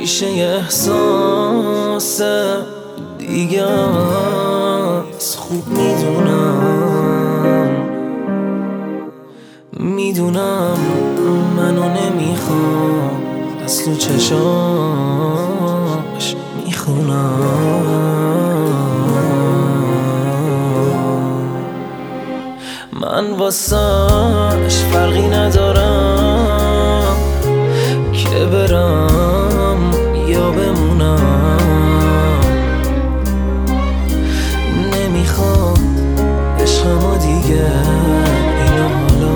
میشه احساس دیگه از خوب میدونم منو نمیخوام از تو چشاش میخونم من واسش فرقی ندارم که برم یا بمونم نمیخوام عشقمو دیگه اینو حالا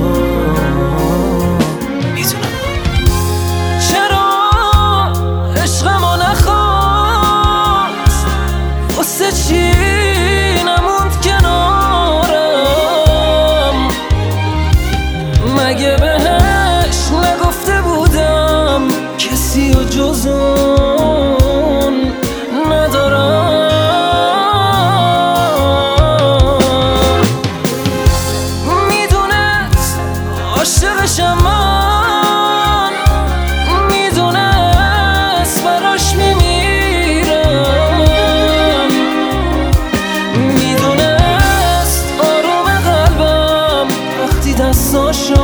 میدونم چرا عشقمو نخواست واسه چی نموند کنارم مگه بهش نگفته بودم کسی و جز اون ندارم میدونست عاشقشم من میدونست براش میمیرم میدونست آروم قلبم وقتی دستاشو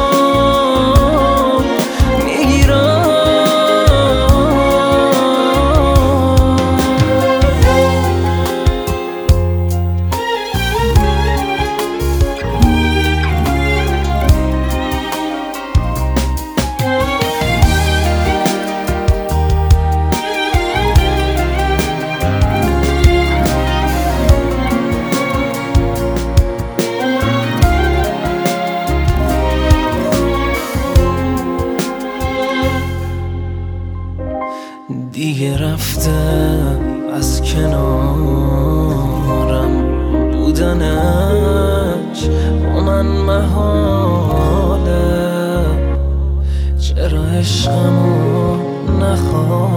دیگه رفته از کنارم بودنش با من محاله چرا عشقمو نخوام